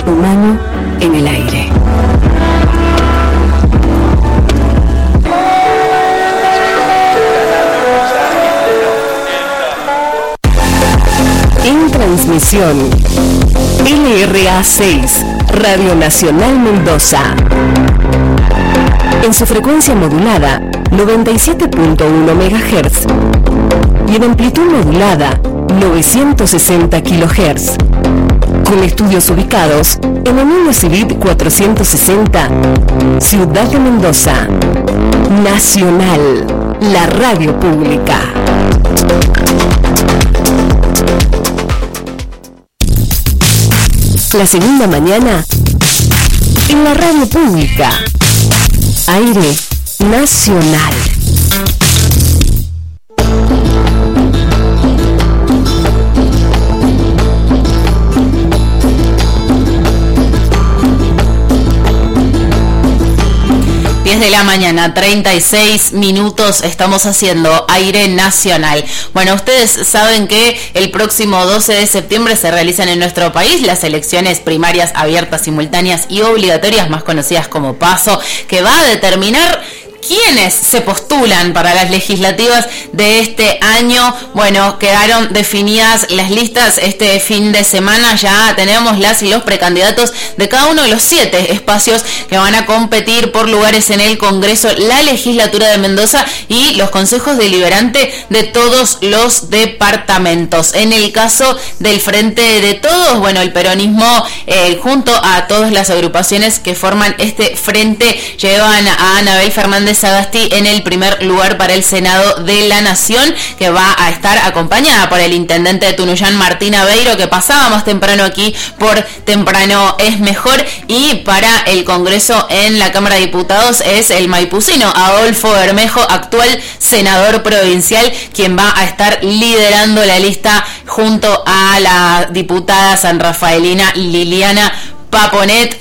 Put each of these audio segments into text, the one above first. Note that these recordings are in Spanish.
Humano en el aire. En transmisión, LRA 6, Radio Nacional Mendoza. En su frecuencia modulada, 97.1 MHz. Y en amplitud modulada, 960 kHz. Con estudios ubicados en Avenida Civit 460, Ciudad de Mendoza. Nacional, la radio pública. La segunda mañana en la radio pública. Aire nacional. De la mañana, 36 minutos, estamos haciendo Aire Nacional. Bueno, ustedes saben que el próximo 12 de septiembre se realizan en nuestro país las elecciones primarias abiertas, simultáneas y obligatorias, más conocidas como PASO, que va a determinar ¿quiénes se postulan para las legislativas de este año? Bueno, quedaron definidas las listas este fin de semana. Ya tenemos las y los precandidatos de cada uno de los 7 espacios que van a competir por lugares en el Congreso, la legislatura de Mendoza y los consejos deliberantes de todos los departamentos. En el caso del Frente de Todos, bueno, el peronismo junto a todas las agrupaciones que forman este frente llevan a Anabel Fernández Sagasti en el primer lugar para el Senado de la Nación, que va a estar acompañada por el intendente de Tunuyán, Martín Aveiro, que pasábamos temprano aquí por Temprano es Mejor, y para el Congreso en la Cámara de Diputados es el maipucino Adolfo Bermejo, actual senador provincial, quien va a estar liderando la lista junto a la diputada sanrafaelina Liliana Paponet.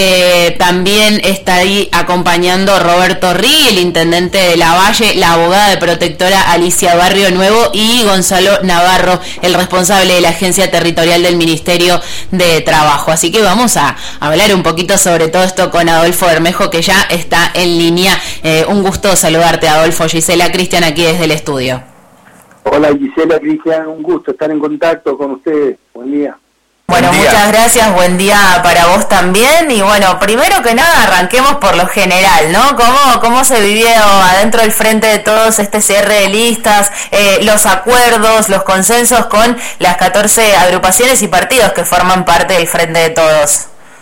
También está ahí acompañando Roberto Rí, el intendente de Lavalle, la abogada de protectora Alicia Barrio Nuevo y Gonzalo Navarro, el responsable de la Agencia Territorial del Ministerio de Trabajo. Así que vamos a hablar un poquito sobre todo esto con Adolfo Bermejo, que ya está en línea. Un gusto saludarte, Adolfo. Gisela, Cristian, aquí desde el estudio. Hola, Gisela, Cristian, un gusto estar en contacto con ustedes. Buen día. Bueno, muchas gracias, buen día para vos también. Y bueno, primero que nada arranquemos por lo general, ¿no? ¿Cómo se vivió adentro del Frente de Todos este cierre de listas, los acuerdos, los consensos con las 14 agrupaciones y partidos que forman parte del Frente de Todos?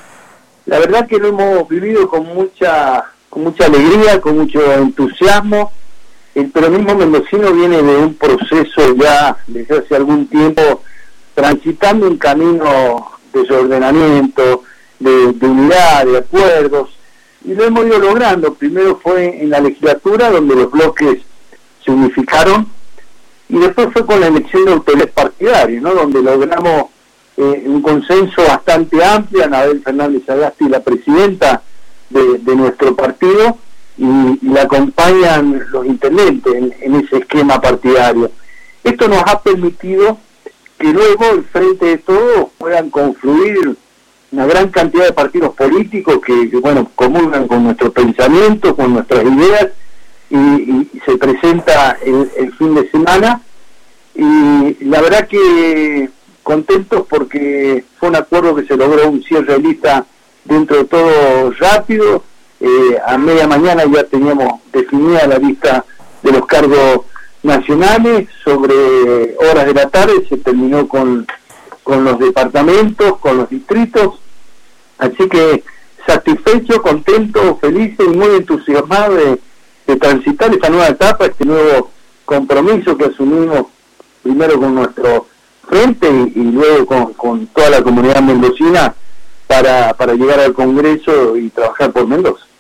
La verdad que lo hemos vivido con mucha alegría, con mucho entusiasmo. El peronismo mendocino viene de un proceso ya desde hace algún tiempo transitando un camino de reordenamiento, de unidad, de acuerdos, y lo hemos ido logrando. Primero fue en la legislatura, donde los bloques se unificaron, y después fue con la elección de autoridades partidarias, ¿no? Donde logramos un consenso bastante amplio. Anabel Fernández Sagasti, la presidenta de nuestro partido, y la acompañan los intendentes en ese esquema partidario. Esto nos ha permitido que luego el Frente de Todos puedan confluir una gran cantidad de partidos políticos que comulgan con nuestro pensamiento, con nuestras ideas, y se presenta el fin de semana. Y la verdad que contentos porque fue un acuerdo que se logró, un cierre de lista dentro de todo rápido. A media mañana ya teníamos definida la lista de los cargos nacionales. Sobre horas de la tarde se terminó con los departamentos, con los distritos, así que satisfecho, contento, feliz y muy entusiasmado de transitar esta nueva etapa, este nuevo compromiso que asumimos primero con nuestro frente y luego con toda la comunidad mendocina para llegar al Congreso y trabajar por Mendoza.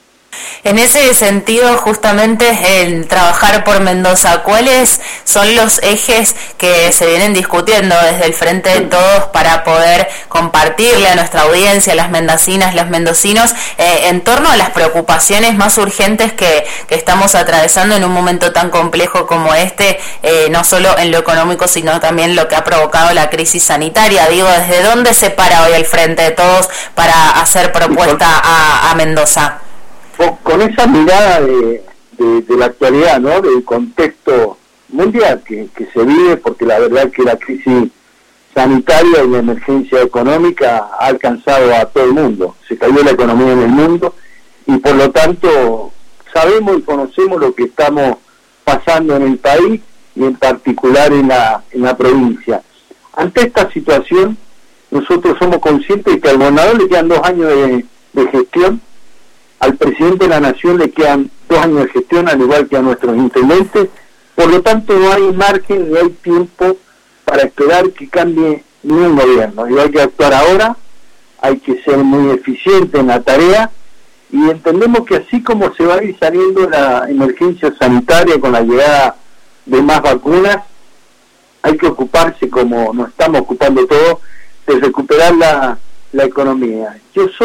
En ese sentido, justamente, el trabajar por Mendoza, ¿cuáles son los ejes que se vienen discutiendo desde el Frente de Todos para poder compartirle a nuestra audiencia, a las mendocinas, los mendocinos, en torno a las preocupaciones más urgentes que estamos atravesando en un momento tan complejo como este, no solo en lo económico, sino también lo que ha provocado la crisis sanitaria? Digo, ¿desde dónde se para hoy el Frente de Todos para hacer propuesta a Mendoza? Con esa mirada de la actualidad, ¿no? Del contexto mundial que se vive, porque la verdad que la crisis sanitaria y la emergencia económica ha alcanzado a todo el mundo. Se cayó la economía en el mundo y por lo tanto sabemos y conocemos lo que estamos pasando en el país y en particular en la provincia. Ante esta situación, nosotros somos conscientes de que al gobernador le quedan 2 años de gestión, al presidente de la Nación le quedan 2 años de gestión, al igual que a nuestros intendentes. Por lo tanto, no hay margen ni hay tiempo para esperar que cambie ningún gobierno. Y hay que actuar ahora, hay que ser muy eficiente en la tarea, y entendemos que así como se va a ir saliendo la emergencia sanitaria con la llegada de más vacunas, hay que ocuparse, como nos estamos ocupando todos, de recuperar la economía.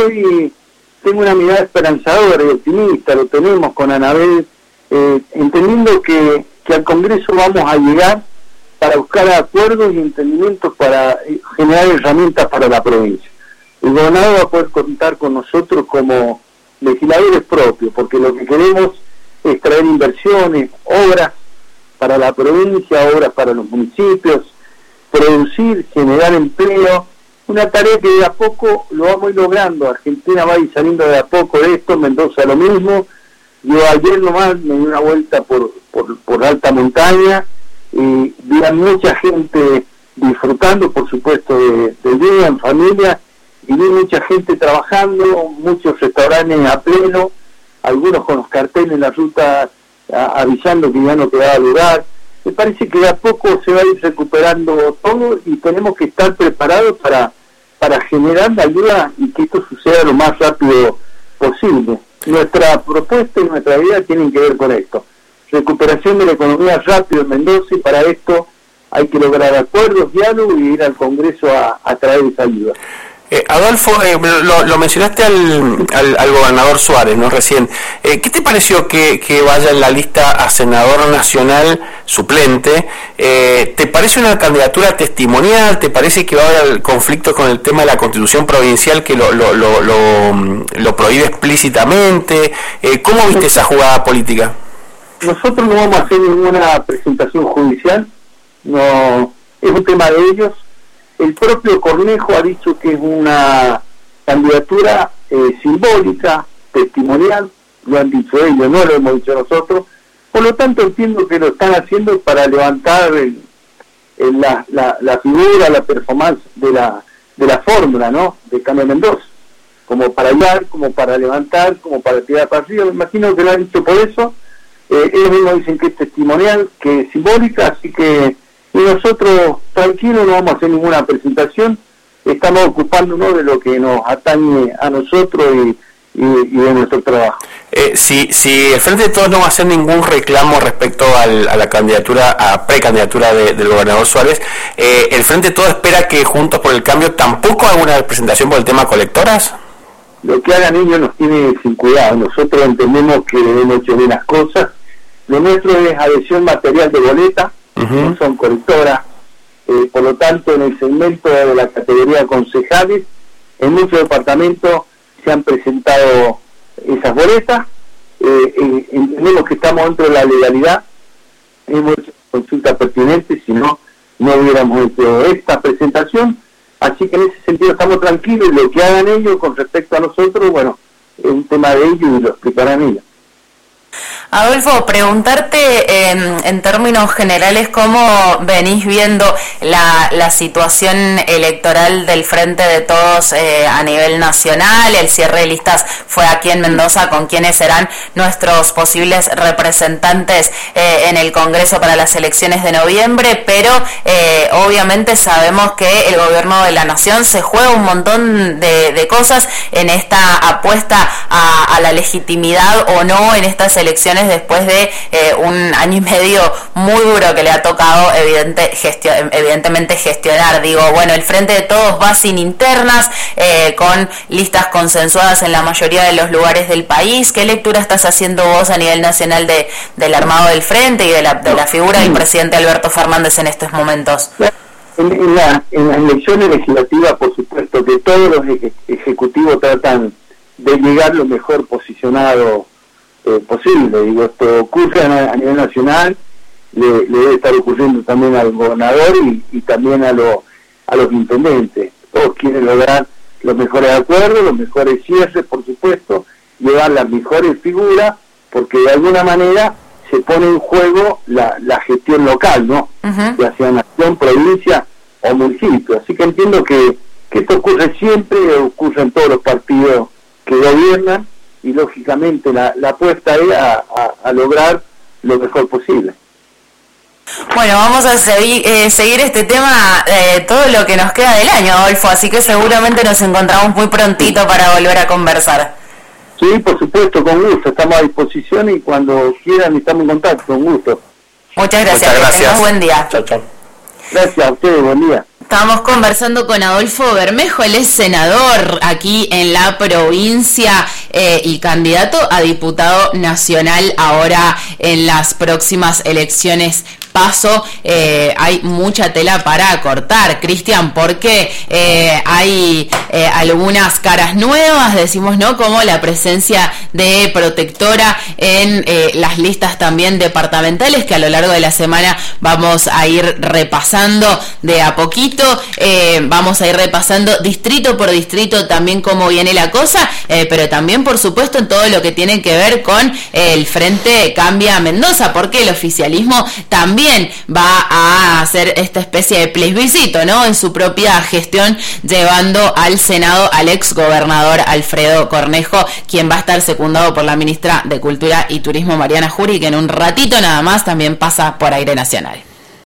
Tengo una mirada esperanzadora y optimista, lo tenemos con Anabel, entendiendo que al Congreso vamos a llegar para buscar acuerdos y entendimientos para generar herramientas para la provincia. El gobernador va a poder contar con nosotros como legisladores propios, porque lo que queremos es traer inversiones, obras para la provincia, obras para los municipios, producir, generar empleo, una tarea que de a poco lo vamos a ir logrando. Argentina va a ir saliendo de a poco de esto, Mendoza lo mismo. Yo ayer nomás me di una vuelta por alta montaña y vi a mucha gente disfrutando, por supuesto, del día en familia, y vi mucha gente trabajando, muchos restaurantes a pleno, algunos con los carteles en la ruta avisando que ya no quedaba lugar. Me parece que de a poco se va a ir recuperando todo y tenemos que estar preparados para generar la ayuda y que esto suceda lo más rápido posible. Nuestra propuesta y nuestra idea tienen que ver con esto. Recuperación de la economía rápido en Mendoza, y para esto hay que lograr acuerdos, diálogo y ir al Congreso a traer esa ayuda. Adolfo, lo mencionaste al gobernador Suárez, ¿no? Recién. ¿Qué te pareció que vaya en la lista a senador nacional suplente? ¿Te parece una candidatura testimonial? ¿Te parece que va a haber conflicto con el tema de la Constitución provincial que lo prohíbe explícitamente? ¿Cómo viste esa jugada política? Nosotros no vamos a hacer ninguna presentación judicial, no es un tema de ellos. El propio Cornejo ha dicho que es una candidatura simbólica, testimonial, lo han dicho ellos, no lo hemos dicho nosotros. Por lo tanto, entiendo que lo están haciendo para levantar la figura, la performance de la fórmula, ¿no?, de Cambio Mendoza, como para hallar, como para levantar, como para tirar para arriba. Me imagino que lo han dicho por eso. Ellos mismos dicen que es testimonial, que es simbólica, así que y nosotros tranquilos no vamos a hacer ninguna presentación, estamos ocupándonos de lo que nos atañe a nosotros y de nuestro trabajo. Si el Frente de Todos no va a hacer ningún reclamo respecto a la candidatura, a precandidatura del gobernador Suárez, ¿el Frente de Todos espera que Juntos por el Cambio tampoco haga una presentación por el tema colectoras? Lo que hagan ellos nos tiene sin cuidado. Nosotros entendemos que hemos hecho bien las cosas. Lo nuestro es adhesión material de boleta, no son colectoras. Por lo tanto, en el segmento de la categoría concejales, en muchos departamentos se han presentado esas boletas. Entendemos que estamos dentro de la legalidad, hemos hecho consultas pertinentes, si no hubiéramos hecho esta presentación. Así que en ese sentido estamos tranquilos, y lo que hagan ellos con respecto a nosotros, bueno, es un tema de ellos y lo explicarán ellos. Adolfo, preguntarte en términos generales cómo venís viendo la situación electoral del Frente de Todos a nivel nacional. El cierre de listas fue aquí en Mendoza con quienes serán nuestros posibles representantes en el Congreso para las elecciones de noviembre, pero obviamente sabemos que el gobierno de la Nación se juega un montón de cosas en esta apuesta a la legitimidad o no en estas elecciones después de un año y medio muy duro que le ha tocado evidentemente gestionar. Digo, bueno, el Frente de Todos va sin internas, con listas consensuadas en la mayoría de los lugares del país. ¿Qué lectura estás haciendo vos a nivel nacional del armado del Frente y de la figura del presidente Alberto Fernández en estos momentos? En las elecciones legislativas, por supuesto, que todos los ejecutivos tratan de llegar lo mejor posicionado posible. Digo, esto ocurre a nivel nacional, le debe estar ocurriendo también al gobernador y también a los intendentes. Todos quieren lograr los mejores acuerdos, los mejores cierres, por supuesto, llevar las mejores figuras, porque de alguna manera se pone en juego la gestión local, ¿no? Ya sea nación, provincia o municipio. Así que entiendo que esto ocurre siempre, ocurre en todos los partidos que gobiernan, y lógicamente la apuesta es a lograr lo mejor posible. Bueno, vamos a seguir este tema todo lo que nos queda del año, Adolfo, así que seguramente nos encontramos muy prontito para volver a conversar. Sí, por supuesto, con gusto, estamos a disposición y cuando quieran estamos en contacto, con gusto. Muchas gracias. Que tengas buen día. Chao, chao. Gracias a ustedes, buen día. Estamos conversando con Adolfo Bermejo, él es senador aquí en la provincia y candidato a diputado nacional ahora en las próximas elecciones PASO. Hay mucha tela para cortar, Cristian, porque hay algunas caras nuevas, decimos, ¿no? Como la presencia de Protectora en las listas también departamentales, que a lo largo de la semana vamos a ir repasando de a poquito. Vamos a ir repasando distrito por distrito también cómo viene la cosa, pero también por supuesto en todo lo que tiene que ver con el Frente Cambia Mendoza, porque el oficialismo también va a hacer esta especie de plebiscito, ¿no? En su propia gestión, llevando al Senado al ex gobernador Alfredo Cornejo, quien va a estar secundado por la ministra de Cultura y Turismo Mariana Jury, que en un ratito nada más también pasa por Aire Nacional.